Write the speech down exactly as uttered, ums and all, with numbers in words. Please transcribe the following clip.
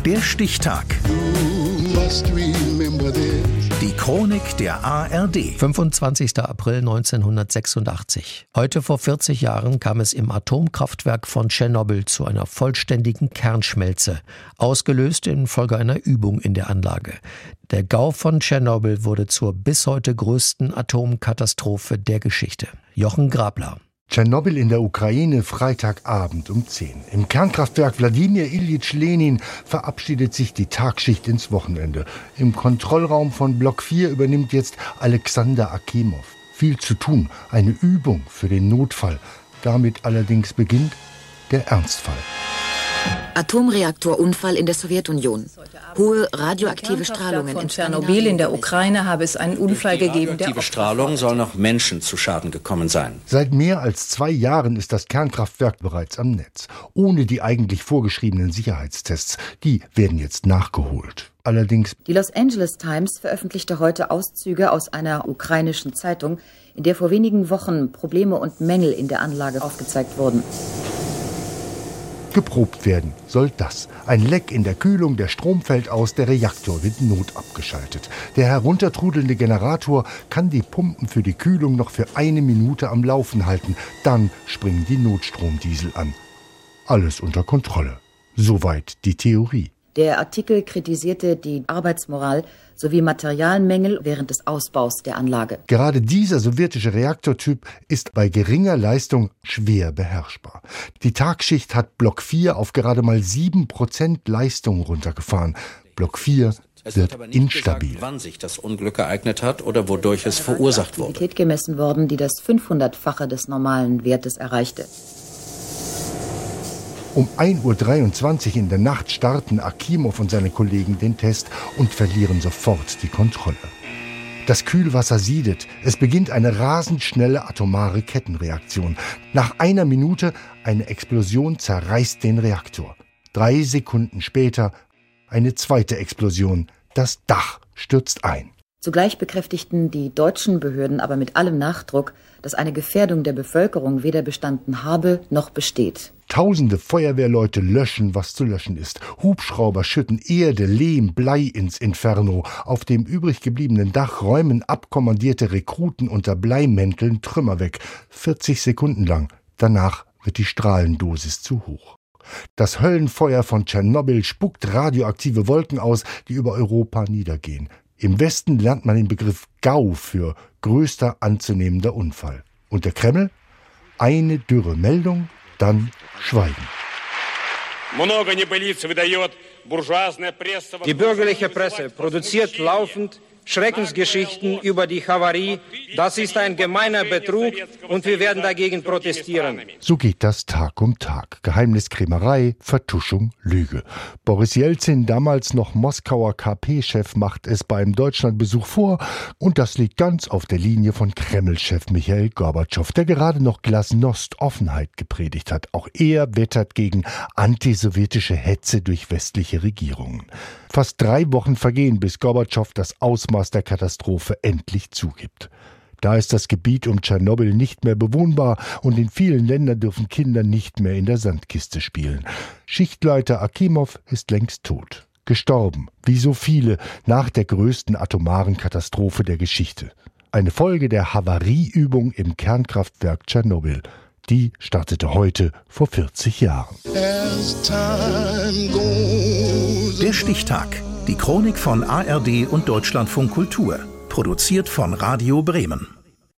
Der Stichtag. Die Chronik der A R D. fünfundzwanzigster April neunzehnhundertsechsundachtzig. Heute vor vierzig Jahren kam es im Atomkraftwerk von Tschernobyl zu einer vollständigen Kernschmelze, ausgelöst infolge einer Übung in der Anlage. Der Gau von Tschernobyl wurde zur bis heute größten Atomkatastrophe der Geschichte. Jochen Grabler. Tschernobyl in der Ukraine, Freitagabend um zehn. Im Kernkraftwerk Wladimir Iljitsch Lenin verabschiedet sich die Tagschicht ins Wochenende. Im Kontrollraum von Block vier übernimmt jetzt Alexander Akimov. Viel zu tun, eine Übung für den Notfall. Damit allerdings beginnt der Ernstfall. Atomreaktorunfall in der Sowjetunion. Hohe radioaktive Strahlungen in Tschernobyl in der Ukraine habe es einen Unfall Durch die gegeben. Die radioaktive Strahlung soll noch Menschen zu Schaden gekommen sein. Seit mehr als zwei Jahren ist das Kernkraftwerk bereits am Netz. Ohne die eigentlich vorgeschriebenen Sicherheitstests. Die werden jetzt nachgeholt. Allerdings. Die Los Angeles Times veröffentlichte heute Auszüge aus einer ukrainischen Zeitung, in der vor wenigen Wochen Probleme und Mängel in der Anlage aufgezeigt wurden. Geprobt werden soll das. Ein Leck in der Kühlung, der Strom fällt aus, der Reaktor wird notabgeschaltet. Der heruntertrudelnde Generator kann die Pumpen für die Kühlung noch für eine Minute am Laufen halten. Dann springen die Notstromdiesel an. Alles unter Kontrolle. Soweit die Theorie. Der Artikel kritisierte die Arbeitsmoral sowie Materialmängel während des Ausbaus der Anlage. Gerade dieser sowjetische Reaktortyp ist bei geringer Leistung schwer beherrschbar. Die Tagschicht hat Block vier auf gerade mal sieben Prozent Leistung runtergefahren. Block vier Es wird wird aber nicht instabil. gesagt, wann sich das Unglück ereignet hat oder wodurch es verursacht wurde. Aktivität gemessen worden, die das fünfhundertfache des normalen Wertes erreichte. Um ein Uhr dreiundzwanzig in der Nacht starten Akimov und seine Kollegen den Test und verlieren sofort die Kontrolle. Das Kühlwasser siedet. Es beginnt eine rasend schnelle atomare Kettenreaktion. Nach einer Minute eine Explosion zerreißt den Reaktor. Drei Sekunden später eine zweite Explosion. Das Dach stürzt ein. Zugleich bekräftigten die deutschen Behörden aber mit allem Nachdruck, dass eine Gefährdung der Bevölkerung weder bestanden habe noch besteht. Tausende Feuerwehrleute löschen, was zu löschen ist. Hubschrauber schütten Erde, Lehm, Blei ins Inferno. Auf dem übrig gebliebenen Dach räumen abkommandierte Rekruten unter Bleimänteln Trümmer weg. vierzig Sekunden lang. Danach wird die Strahlendosis zu hoch. Das Höllenfeuer von Tschernobyl spuckt radioaktive Wolken aus, die über Europa niedergehen. Im Westen lernt man den Begriff GAU für größter anzunehmender Unfall. Und der Kreml? Eine dürre Meldung, dann Schweigen. Die bürgerliche Presse produziert laufend Schreckensgeschichten über die Havarie. Das ist ein gemeiner Betrug und wir werden dagegen protestieren. So geht das Tag um Tag. Geheimniskrämerei, Vertuschung, Lüge. Boris Jelzin, damals noch Moskauer K P-Chef, macht es beim Deutschlandbesuch vor. Und das liegt ganz auf der Linie von Kreml-Chef Michail Gorbatschow, der gerade noch Glasnost Offenheit gepredigt hat. Auch er wettert gegen antisowjetische Hetze durch westliche Regierungen. Fast drei Wochen vergehen, bis Gorbatschow das Ausmaß der Katastrophe endlich zugibt. Da ist das Gebiet um Tschernobyl nicht mehr bewohnbar und in vielen Ländern dürfen Kinder nicht mehr in der Sandkiste spielen. Schichtleiter Akimov ist längst tot. Gestorben, wie so viele, nach der größten atomaren Katastrophe der Geschichte. Eine Folge der Havarieübung im Kernkraftwerk Tschernobyl. Die startete heute vor vierzig Jahren. Der Stichtag. Die Chronik von A R D und Deutschlandfunk Kultur. Produziert von Radio Bremen.